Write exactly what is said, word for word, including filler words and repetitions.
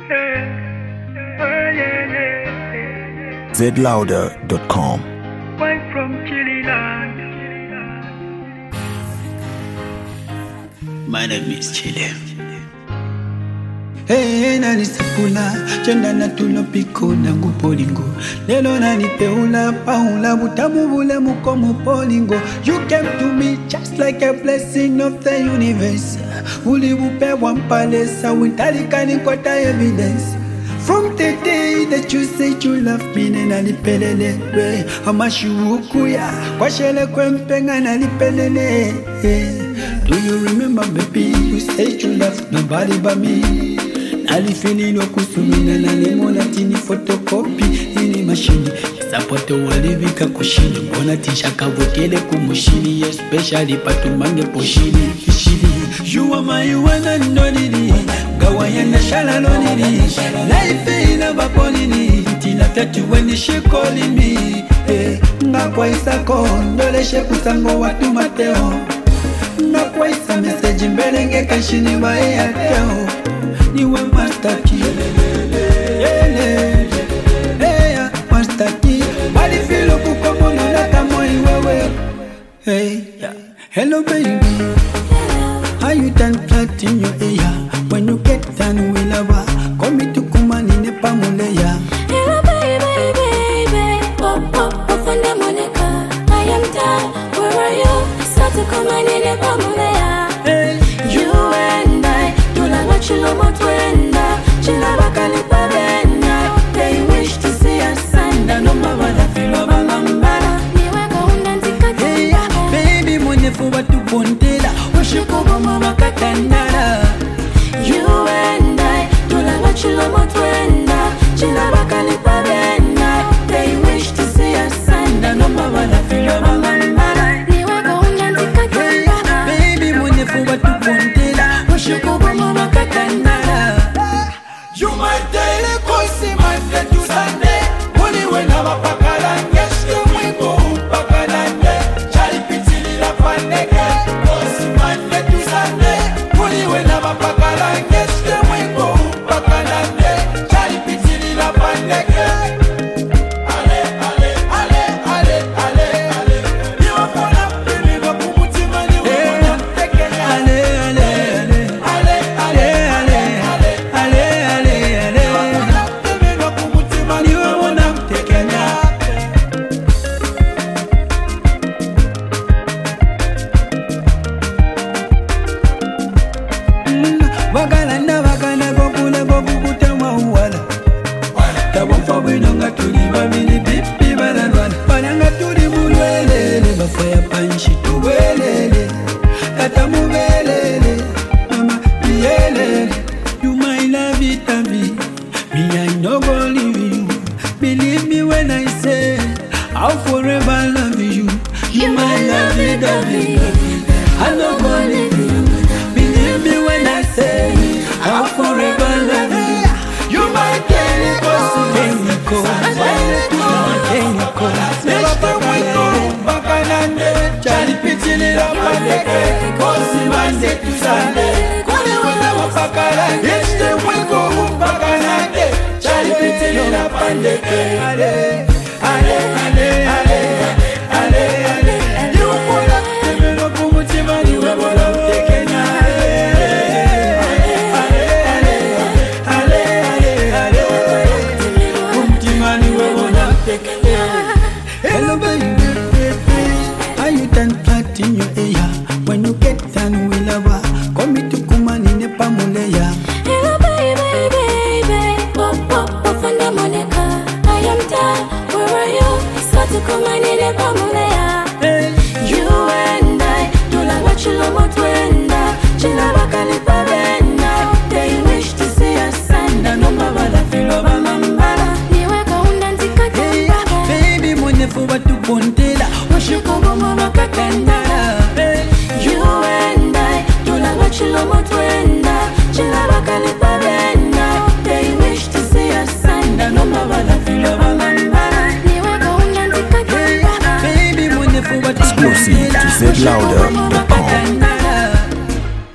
z louder dot com. Why from Chililand? My name is Chile. Hey, nani sapula, chenda na tulopiko na ngupolingo. Lelo nani peula, paula, butamu bule muko mupolingo. You came to me just like a blessing of the universe. Uli bupe wampalesa, wintalikani kota evidence. From the day that you said you love me, nena lipelele. Amashukuya, kwa shele kwempenga na lipelele. Do you remember, baby, you said you loved nobody but me. Alifini lo kusumina na lemona tini photocopy ini machine sapoto walivika kushini bona tisha kavotele kumushini especially patumange poshini shini you are my one and only gawayana shalalonini life ina baponini tina tatu when she calling me eh ngakwa isako ndole she kusango watu mateo ngakwa isa message mbelenge kashini wa yateo niwe master key, yele, hey, master key. Bali feel kukomo no lata moi wewe. Hey, hello baby, how you done flat in your ear? When you get done with lava, call me to kumani ne pamuleya. Hello baby, baby, oh oh oh funda Monica, I am done. Where are you? Start to kumani ne pamuleya. Hey, you and I. Chilo motwenda, chila bakali pabenda. They wish to see us anda, no mawala filo balambala. Niwe kaunda ntika hey, baby mwenefu watu pontela, washikubo mama katandara. You and I, tulala chilo motwenda, chila bakali pabenda. They wish to see us anda, no mawala filo balambala. Niwe kaunda ntika katandara. Baby mwenefu watu pontela, washikubo mama katandara. You my daily kosi Monday to Sunday. Only when I'm a pakalange, still we go pakalange. Chali pitili la pandeke. Kosi Monday to Sunday. Only when I'm a pakalange, still we go pakalange. Chali pitili la pandeke. Ale ale ale ale ale ale. You are gonna be me no kumutima ni wona teke. Ale ale ale ale ale ale ale ale ale. Wagalanda wakana gokula gokukuta mawala. Tabonfa winonga tuli babili pipi balalwana. Bananga tuli bulwelele bafaya panshi tuwelele. Tata mubelele mama yelele. You my love it and me. Me I no go leave you. Believe me when I say I'll forever love you. You my love it and me. I no go leave you. Believe me when I say I'll forever love you. You my daily kosi Teniko, teniko, Never pay we go bakanande. Chali pitili la pandeke. Kosi Monday to Sunday. Kuni wala wapakalange. Each day we go bakanande. Chali pitili la pandeke. ale, Ale ale ale ale ale. You wanna give me no kumutima ni we wanna take na. Ale ale ale ale ale ale. Kumutima ni we wanna take na. hello baby, how you done flat in your ear? When you get done with lava, call me to kumani ne pamuleya. Hello baby, baby, oh oh oh funda Monica, I am done. Where are you? Start to kumani ne pamuleya. You and I, tulala chilo motwenda, chila bakali pabenda. They wish to see us anda, no mawala filo balambala. Niwe kaunda ntika katandara. Baby mwenefu watu pontela, Washikubo mama katandara. You and I, tulala chilo motwenda, chila bakali pabenda. They wish to see us anda, no mawala filo balambala. Niwe kaunda ntika katandara. baby mwenefu watu Exclusive to z louder dot com.